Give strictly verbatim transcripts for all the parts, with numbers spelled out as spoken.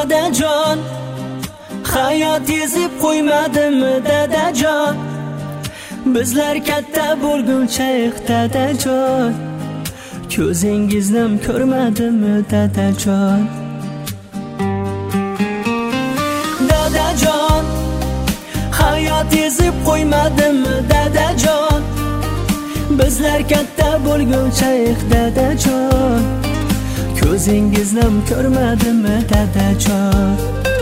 dadajon, hayot ezib qo'ymadimi dadajon? Bizlar katta bo'lguncha dadajon, ko'zingizni ko'rmadimi dadajon? Dadajon, hayot ezib qo'ymadimi dadajon? Bizlar katta bo'lguncha dadajon, ko'zingizni ko'rmadimi dadajon?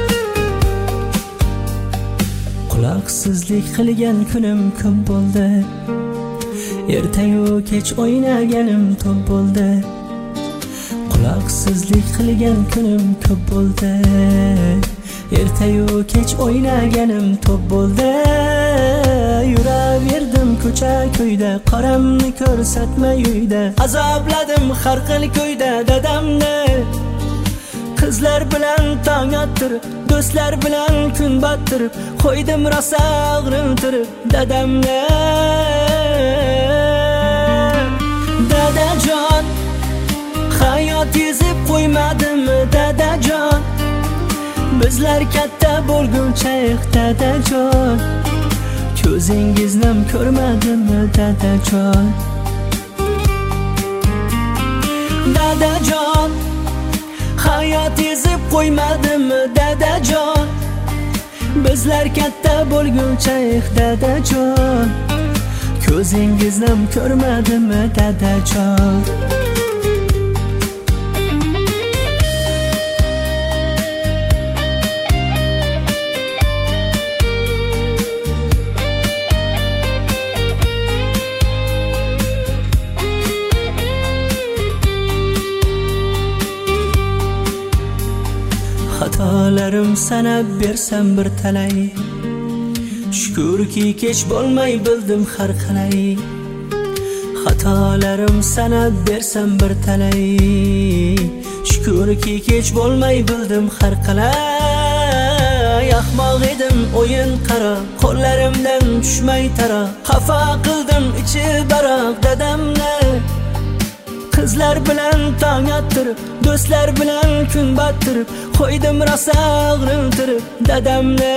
Quloqsizlik qilgan kunim ko'p bo'ldi, ertayu kech o'ynaganim top bo'ldi. Quloqsizlik qilgan kunim ko'p bo'ldi, ertayu kech o'ynaganim top bo'ldi. Yuraverdim ko'cha ko'yda, qoramni ko'rsatma uyda, azobladim har xil ko'yda dadamni. Qizlar bilan tong ottirib, do'stlar bilan kun bottirib, qo'ydim rosa og'rintirib dadamni. Dadajon, hayot ezib qo'ymadimi dadajon? Bizlar katta bo'lguncha dadajon, ko'zingizni ko'rmadimi dadajon? Dadajon, hayot ezib qo'ymadimi dadajon? Bizlar katta bo'lguncha dadajon, ko'zingizni ko'rmadimi dadajon? Xatolarim sanab bersam bir talay, shukurki kech bo'lmay bildim har qalay. Xatolarim sanab bersam bir talay, shukurki kech bo'lmay bildim har qalay. Ahmoq edim o'yin qaro, qo'llarimdan tushmay taro, xafa qildim ichi baroq dadamni. Qizlar bilan tong ottirib, do'stlar bilan kun bottirib, qo'ydim rosa og'rintirib dadamni.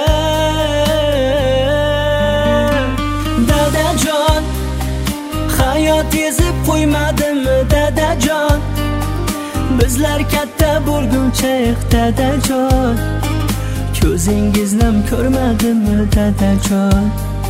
Dadajon, hayot ezib qo'ymadimi dadajon? Bizlar katta bo'lguncha dadajon, ko'zingizni ko'rmadimi dadajon?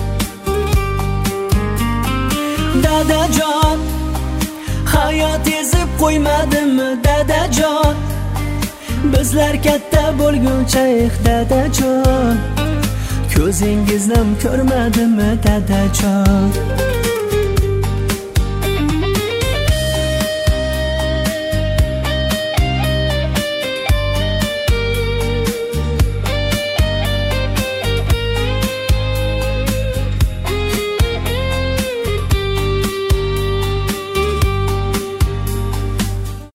Dadajon, hayot ezib qo'ymadimi dadajon? Bizlar katta bo'lguncha dadajon, ko'zingizni ko'rmadimi dadajon?